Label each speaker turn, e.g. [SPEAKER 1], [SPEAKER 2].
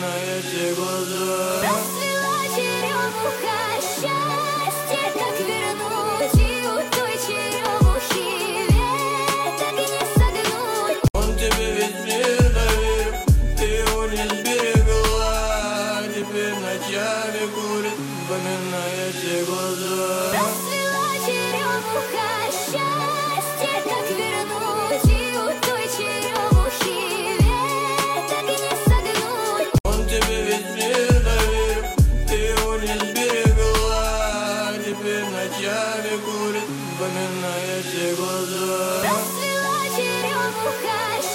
[SPEAKER 1] вспоминая те глаза.
[SPEAKER 2] Расцвела черемуха, счастье как вернуть, и у той черемухи веток не согнуть.
[SPEAKER 1] Он тебе весь мир доверил, ты его не сберегла. Теперь ночами курит, вспоминая те глаза.
[SPEAKER 2] Расцвела черемуха, счастье как вернуть, и у той черемухи веток не согнуть.
[SPEAKER 1] Он тебе весь мир доверил, ты его не сберегла. Теперь ночами курит, вспоминая те глаза.
[SPEAKER 2] Расцвела черемуха,